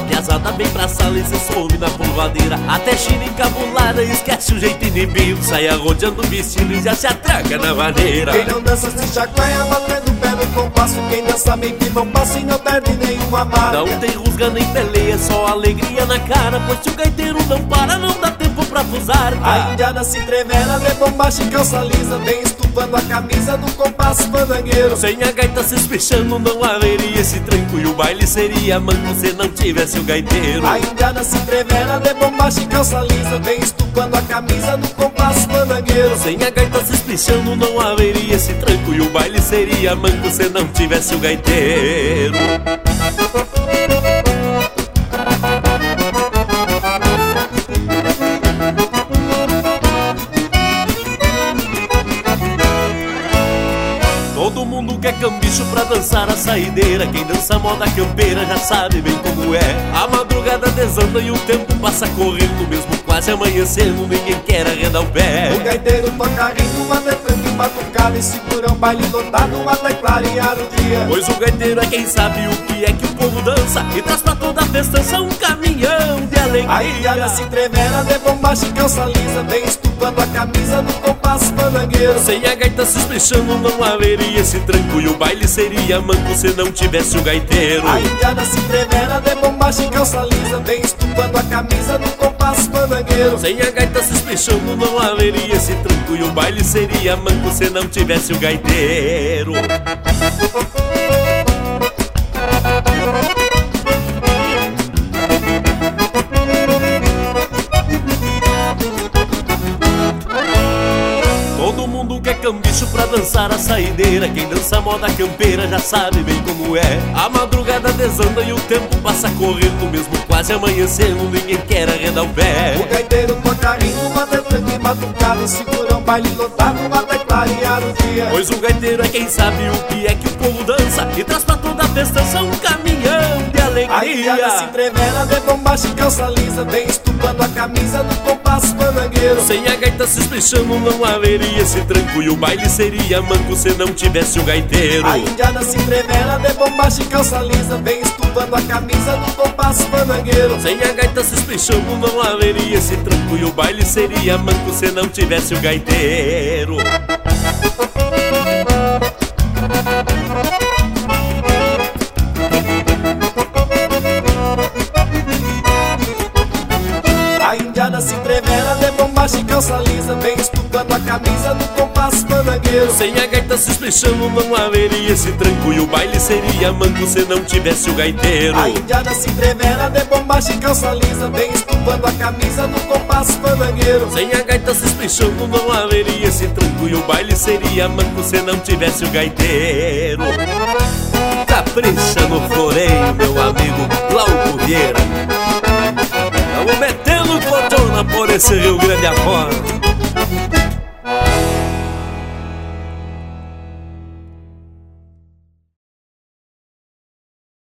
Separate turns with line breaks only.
piazada vem pra sala e se some na polvadeira. Até China encabulada esquece o jeito inibido, sai arrodeando o vestido e já se atraca na maneira.
Quem não dança se chacoalha batendo o pé no compasso. Quem dança bem que não passa e não perde nenhuma marca.
Não tem rusga nem peleia, só alegria na cara, pois se o gaiteiro não para, não dá tempo pra fusar.
A indiana se entrevera de bombacha e calça lisa, vem estufando a camisa do compasso bandangueiro.
Sem a gaita se espichando não haveria esse tranco, e o baile seria manco se não tivesse o gaiteiro.
A indiana se entrevera de bombacha e calça lisa, vem estufando a camisa do compasso bandangueiro.
Sem a gaita se espichando não haveria esse tranco, e o baile seria manco se não tivesse o gaiteiro. Todo mundo quer cambicho pra dançar a saideira. Quem dança moda campeira já sabe bem como é. A madrugada desanda e o tempo passa correndo, mesmo quase amanhecendo, ninguém quer arredar o pé.
O gaiteiro toca rindo, até tranco e batucada, e segura um baile lotado até clarear o dia.
Pois o gaiteiro é quem sabe o que é que o povo dança, e traz pra toda a festança um caminhão de alegria.
A indiana se entrevera de bombacha e calça lisa, vem estufando a camisa do compasso bandangueiro.
Sem a gaita se espichando não haveria esse tranco, e o baile seria manco se não tivesse o gaiteiro.
A indiana se entrevera de bombacha e calça lisa, vem estufando a camisa do compasso bandangueiro.
Sem a gaita se espichando não haveria esse tranco, e o baile seria manco se não tivesse o gaiteiro. Todo mundo quer cambicho pra dançar a saideira. Quem dança moda campeira já sabe bem como é. A madrugada desanda e o tempo passa correndo, mesmo quase amanhecendo, ninguém quer arredar o pé.
O gaiteiro toca rindo, até tranco e batucada, e segura um baile lotado até clarear o dia.
Pois o gaiteiro é quem sabe o que é que o povo dança, e traz pra toda a festança um caminhão de alegria.
A indiana se entrevera de bombacha e calça lisa, vem estufando a camisa do compasso bandangueiro.
Sem a gaita se espichando não haveria esse tranco, e o baile seria manco se não tivesse o gaiteiro.
A indiana se entrevera de bombacha e calça lisa, vem estufando a camisa do compasso bandangueiro.
Sem a gaita se espichando não haveria esse tranco, e o baile seria manco se não tivesse o gaiteiro.
A indiana se entrevera de bombacha e calça lisa, vem estufando a camisa do compasso bandangueiro.
Sem a gaita se espichando não haveria esse tranco, e o baile seria manco se não tivesse o gaiteiro.
A indiana se entrevera de bombacha e calça lisa, vem estufando a camisa do compasso bandangueiro.
Sem a gaita se espichando não haveria esse tranco, e o baile seria manco se não tivesse o gaiteiro. Capricha no floreio, meu amigo Glauco Vieira. Vamos metendo cotona por esse Rio Grande afora.